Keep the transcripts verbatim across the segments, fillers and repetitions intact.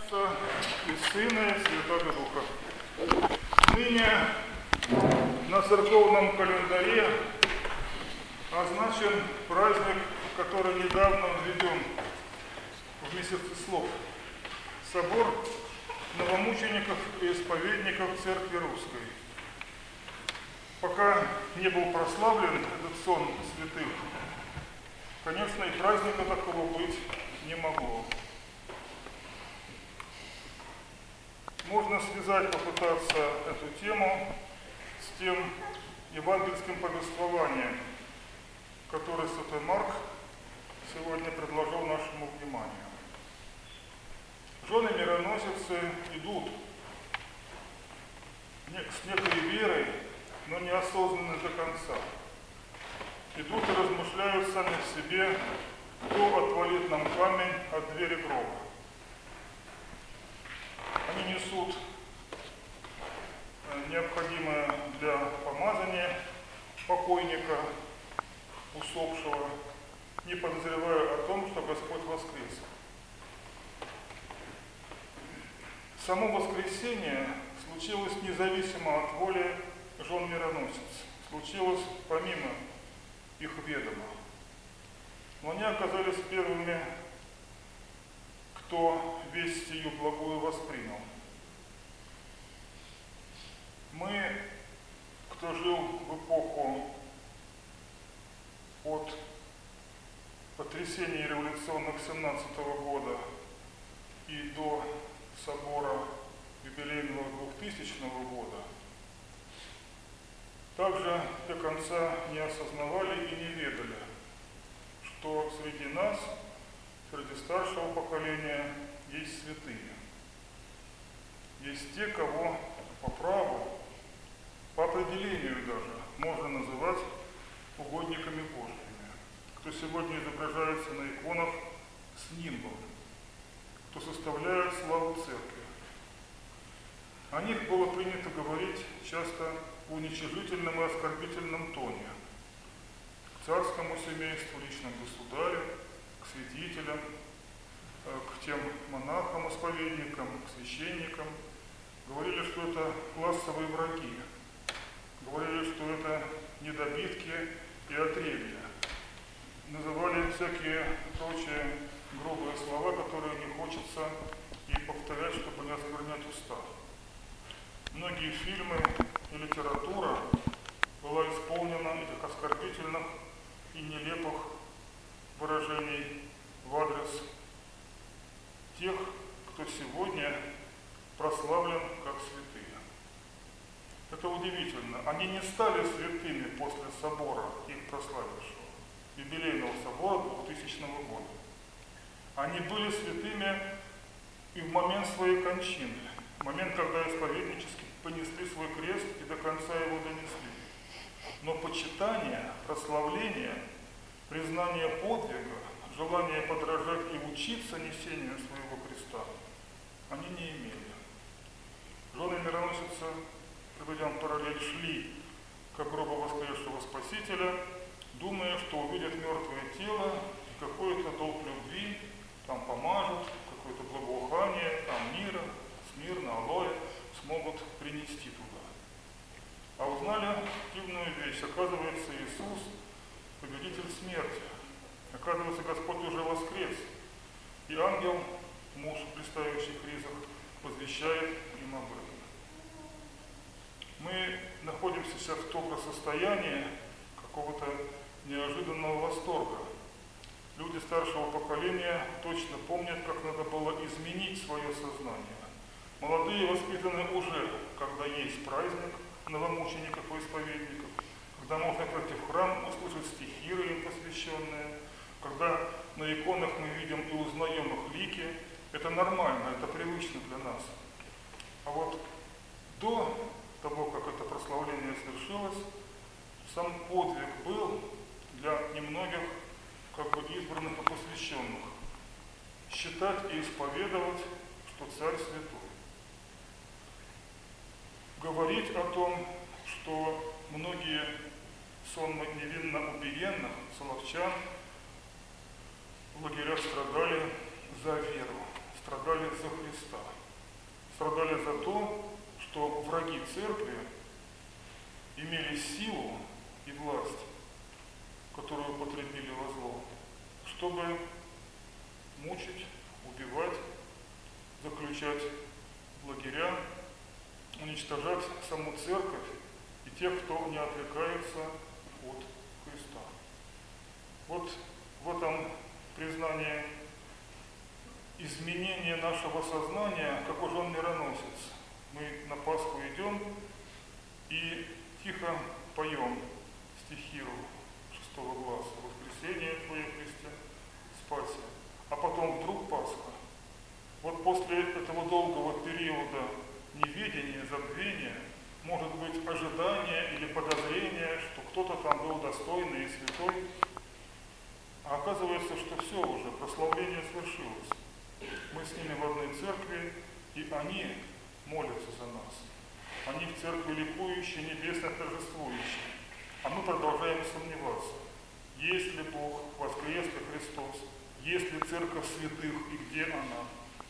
Отца и Сына и Святого Духа. Ныне на церковном календаре означен праздник, который недавно введен в месяц слов. Собор новомучеников и исповедников Церкви Русской. Пока не был прославлен этот сон святых, конечно, и праздника такого быть не могло. Можно связать, попытаться эту тему с тем евангельским повествованием, которое святой Марк сегодня предложил нашему вниманию. Жены мироносицы идут с некой верой, но неосознанно до конца. Идут и размышляют сами в себе, кто отвалит нам камень от двери гроба. Они несут необходимое для помазания покойника, усопшего, не подозревая о том, что Господь воскрес. Само воскресение случилось независимо от воли жен мироносиц, случилось помимо их ведома. Но они оказались первыми, кто весть сию благую воспринял. Мы, кто жил в эпоху от потрясений революционных семнадцатого года и до собора юбилейного двухтысячного года, также до конца не осознавали и не ведали, что среди нас, среди старшего поколения, есть святые. Есть те, кого по праву, по определению даже, можно называть угодниками Божьими. Кто сегодня изображается на иконах с нимбом, кто составляет славу Церкви. О них было принято говорить часто в уничижительном и оскорбительном тоне. К царскому семейству, личному государю, к святителям, к тем монахам, исповедникам, к священникам. Говорили, что это классовые враги. Говорили, что это недобитки и отребья. Называли всякие прочие грубые слова, которые не хочется и повторять, чтобы не осквернять уста. Многие фильмы и литература была исполнена этих оскорбительных и нелепых выражений в адрес тех, кто сегодня прославлен как святые. Это удивительно. Они не стали святыми после собора, их прославившего, юбилейного собора двухтысячного года. Они были святыми и в момент своей кончины, в момент, когда исповеднически понесли свой крест и до конца его донесли. Но почитание, прославление, признание подвига, желание подражать и учиться несению своего креста они не имели. Жены мироносицы, приведем параллель, шли к гробу воскресшего Спасителя, думая, что увидят мертвое тело и какой-то долг любви, там помажут, какое-то благоухание, там мира, смирно, алоэ смогут принести туда. А узнали дивную вещь. Оказывается, Иисус – победитель смерти. Оказывается, Господь уже воскрес. И ангел, муж, блистающий в ризах, возвещает им об этом. Мы находимся сейчас в том состоянии какого-то неожиданного восторга. Люди старшего поколения точно помнят, как надо было изменить свое сознание. Молодые воспитаны уже, когда есть праздник новомучеников и исповедников, когда можно пройти в храм, услышать стихи им посвященные, когда на иконах мы видим и узнаем их лики. Это нормально, это привычно для нас. А вот до того, как это прославление свершилось, сам подвиг был для немногих как бы избранных и посвященных. Считать и исповедовать, что царь святой. Говорить о том, что многие сонмы невинно убиенных, соловчан, в лагерях страдали за веру, страдали за Христа. Страдали за то, что враги церкви имели силу и власть, которую употребили во зло, чтобы мучить, убивать, заключать в лагеря, уничтожать саму церковь и тех, кто не отрекается от Христа. Вот в этом признании изменения нашего сознания, какой же он мироносец. Мы на Пасху идем и тихо поем стихиру шестого гласа «Воскресение Твое, Христе, спаси». А потом вдруг Пасха. Вот после этого долгого периода неведения, забвения, может быть ожидание или подозрение, что кто-то там был достойный и святой, а оказывается, что все уже, прославление свершилось. Мы с ними в одной церкви, и они молятся за нас. Они в церкви ликующие, небесно торжествующие. А мы продолжаем сомневаться. Есть ли Бог, воскрес ли Христос, есть ли церковь святых и где она?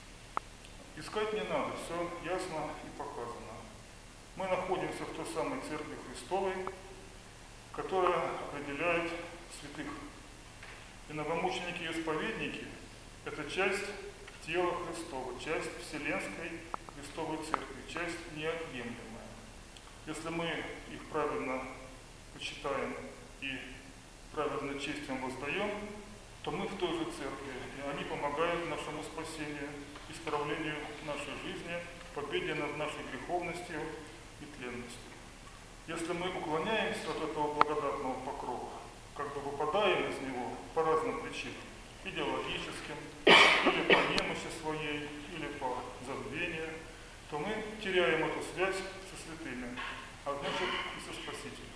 Искать не надо, все ясно и показано. Мы находимся в той самой церкви Христовой, которая определяет святых. И новомученики и исповедники – это часть тела Христова, часть Вселенской Христовой Церкви, часть неотъемлемая. Если мы их правильно почитаем и правильно честь им воздаем, то мы в той же церкви, и они помогают нашему спасению, исправлению нашей жизни, победе над нашей греховностью и тленностью. Если мы уклоняемся от этого благодатного покрова, как бы выпадаем из него по разным причинам, идеологическим, или по немощи своей, или по забвению, то мы теряем эту связь со святыми, а значит и со Спасителем.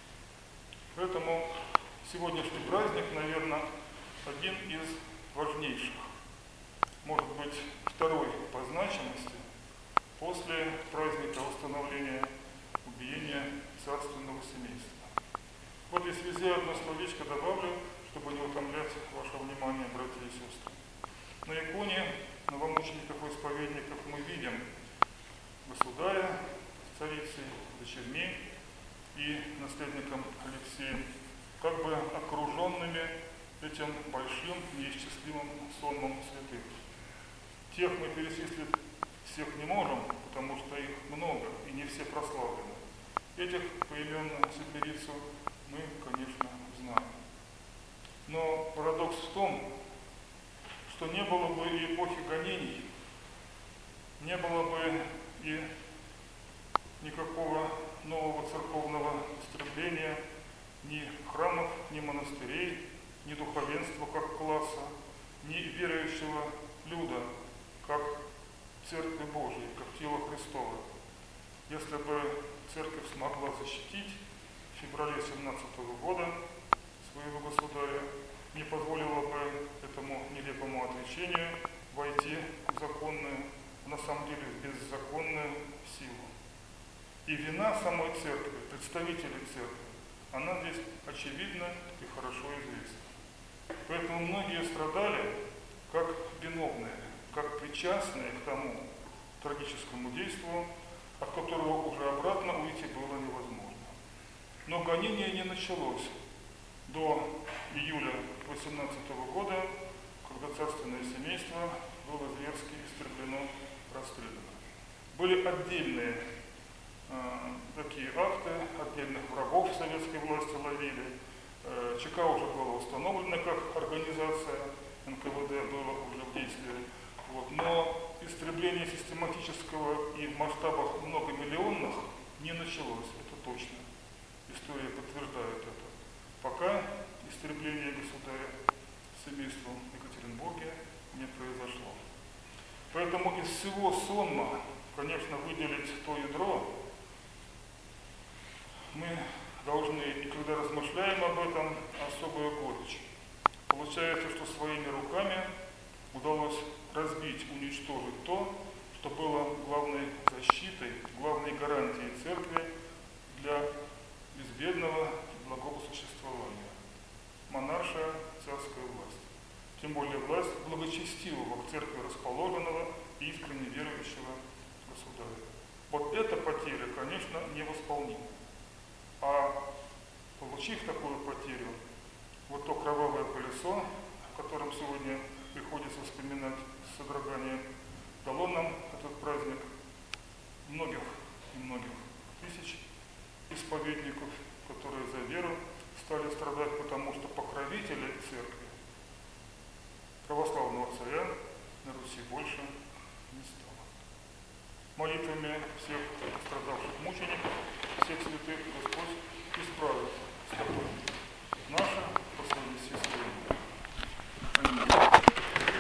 Поэтому сегодняшний праздник, наверное, один из важнейших, может быть, второй по значимости после праздника установления убиения царственного семейства. В этой связи одно словечко добавлю, чтобы не утомлять ваше внимание, братья и сестры. На иконе новомучеников и исповедников мы видим государя с царицей, дочерьми и наследником Алексеем, как бы окруженными этим большим неисчислимым сонмом святых. Тех мы перечислить всех не можем, потому что их много и не все прославлены. Этих поименно седмирицу мы, конечно, знаем. Но парадокс в том, что не было бы и эпохи гонений, не было бы и никакого нового церковного истребления, ни храмов, ни монастырей, ни духовенства как класса, ни верующего люда как Церкви Божией, как тело Христова. Если бы Церковь смогла защитить в феврале семнадцатого года своего государя, не позволила бы этому нелепому отречению войти в законную, на самом деле в беззаконную силу. И вина самой церкви, представителей церкви, она здесь очевидна и хорошо известна. Поэтому многие страдали как виновные, как причастные к тому трагическому действию, от которого уже обратно уйти было невозможно. Но гонение не началось до июля восемнадцатого года, когда царственное семейство было зверски истреблено, расстреляно. Были отдельные э, такие акты, отдельных врагов советской власти ловили. Э, ЧК уже было установлено как организация, эн ка вэ дэ было уже в действии. Вот. Но истребление систематического и в масштабах многомиллионных не началось, это точно. История подтверждает это. Пока истребление государя семейством в Екатеринбурге не произошло. Поэтому из всего сонма, конечно, выделить то ядро мы должны, и когда размышляем об этом, особую горечь. Получается, что своими руками удалось разбить, уничтожить то, что было главной защитой, главной гарантией церкви для безбедного и благого существования. Монаршая царская власть. Тем более власть благочестивого, в церкви расположенного искренне верующего государя. Вот эта потеря, конечно, невосполнима. А получив такую потерю, вот то кровавое колесо, о котором сегодня приходится вспоминать с содроганием, дало нам этот праздник многих и многих тысяч исповедников, которые за веру стали страдать, потому что покровители церкви, православного царя, на Руси больше не стало. Молитвами всех страдавших мучеников, всех святых Господь исправит с тобой наше по совести своему. Аминь.